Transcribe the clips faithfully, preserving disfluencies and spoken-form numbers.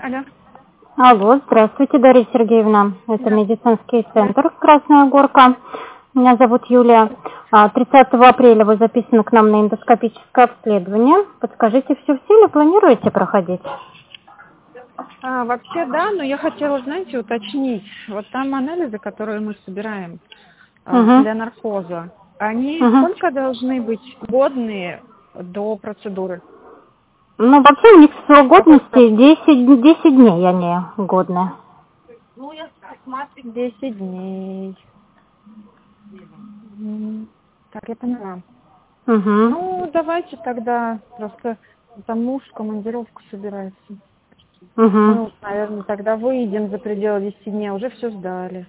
алло. Алло, здравствуйте, Дарья Сергеевна. Это медицинский центр «Красная Горка». Меня зовут Юлия. А, тридцатого апреля вы записаны к нам на эндоскопическое обследование. Подскажите, все в силе планируете проходить? А, вообще да, но я хотела, знаете, уточнить. Вот там анализы, которые мы собираем а, Угу. для наркоза, они Угу. сколько должны быть годные до процедуры? Ну, вообще у них срок годности десять, десять дней они годные. десять дней. М, Так, я поняла. Угу. Ну, давайте тогда, просто там муж в командировку собирается. Угу. Ну, наверное, тогда выйдем за пределы десяти дней, уже все сдали.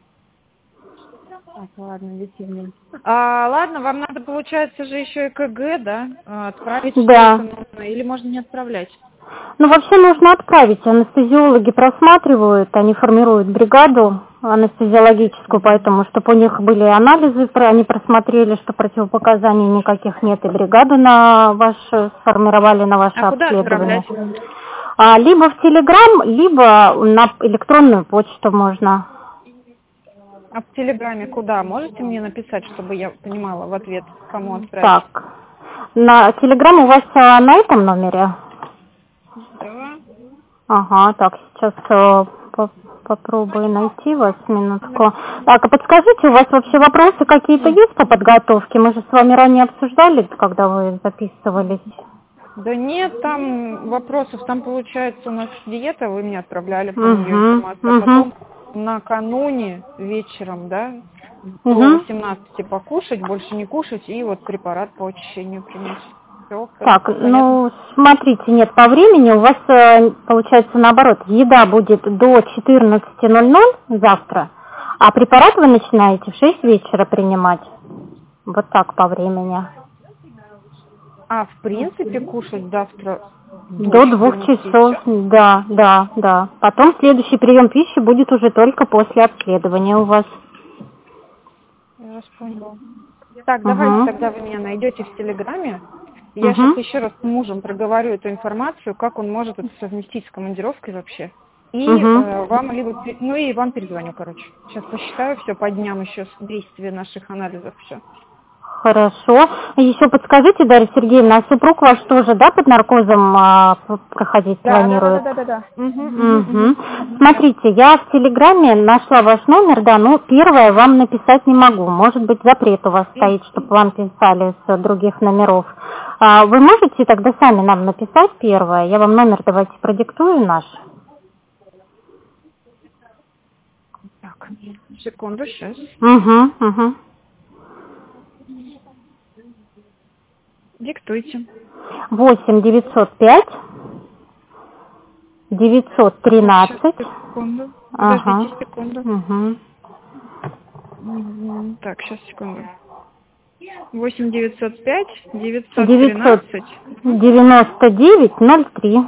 Так, ладно, десять дней. А, ладно, вам надо, получается же еще и КГ, да? А, Отправить Да. что-то нужно, или можно не отправлять? Ну, вообще нужно отправить. Анестезиологи просматривают, они формируют бригаду анестезиологическую, поэтому, чтобы у них были анализы, про- они просмотрели, что противопоказаний никаких нет, и бригаду на ваше сформировали на ваше А куда обследование. отправлять? А, либо в Телеграм, либо на электронную почту можно. А в Телеграме куда? Можете мне написать, чтобы я понимала в ответ, кому отправить? Так, на Телеграм у вас а, на этом номере? Да. Ага, так, сейчас э, по- попробую найти вас, минутку. Так, а подскажите, у вас вообще вопросы какие-то есть по подготовке? Мы же с вами ранее обсуждали, когда вы записывались. Да нет, там вопросов, там получается у нас диета, вы мне отправляли по нее информацию, а Угу, потом угу, накануне вечером, да, до угу. восемнадцати покушать, больше не кушать и вот препарат по очищению принять. Все, Так, понятно? ну, смотрите, нет, по времени у вас э, получается наоборот, еда будет до четырнадцати ноль-ноль завтра, а препарат вы начинаете в шесть вечера принимать. Вот так по времени. А в принципе кушать завтра до До двух четырнадцати часов, часов? да, да, да. Потом следующий прием пищи будет уже только после обследования у вас. Я вас поняла. Так, давайте Угу. тогда вы меня найдете в Телеграме. Я сейчас Угу. еще раз с мужем проговорю эту информацию, как он может это совместить с командировкой вообще. И Угу. э, вам либо, пе- ну и вам перезвоню, короче. Сейчас посчитаю все по дням еще с действия наших анализов, все. Хорошо. Еще подскажите, Дарья Сергеевна, а супруг ваш тоже, да, под наркозом а, п- проходить Да, да, да, да, планирует? да, да, да. Угу, угу, Угу. угу. Смотрите, я в Телеграме нашла ваш номер, да, но первое вам написать не могу. Может быть, запрет у вас стоит, чтобы вам писали с других номеров. А вы можете тогда сами нам написать первое? Я вам номер давайте продиктую наш. Так, секунду, сейчас. Угу, угу. Диктуйте. восемь девятьсот пять девятьсот тринадцать. Сейчас, секунду. Ага. Подождите секунду. Угу. Мгм. Так, сейчас, секунду. восемь девятьсот пять девятьсот девятьсот тринадцать. девяносто девять ноль три.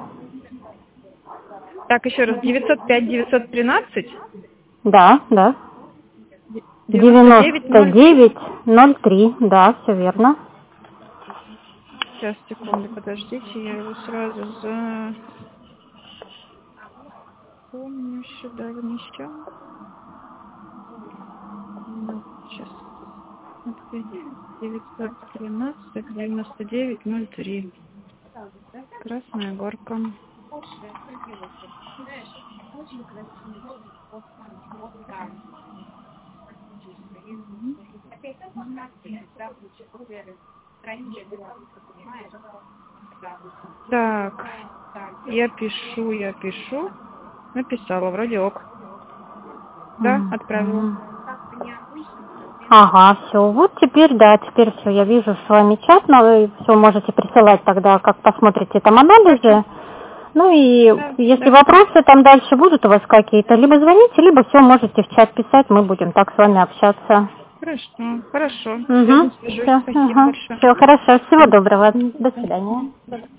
Так, еще раз. девятьсот пять девятьсот тринадцать. Да, да. девяносто девять девяносто ноль три. девять ноль три. Да, все верно. Сейчас, секунду, подождите, я его сразу за... Помню, сюда внесем. Ну, сейчас. девятьсот тринадцать девяносто девять ноль три. Красная Горка. Так, я пишу, я пишу. Написала, вроде ок. Да, отправила. Мгм. Ага, все. Вот теперь, да, теперь все. Я вижу с вами чат, но вы все можете присылать тогда, как посмотрите там анализы. Ну и Да, если да. вопросы там дальше будут у вас какие-то, либо звоните, либо все можете в чат писать, мы будем так с вами общаться. Хорошо, хорошо. Угу. Свяжусь, свяжусь. Все, Спасибо ага. большое. Все, хорошо. Всего доброго. До свидания. Да.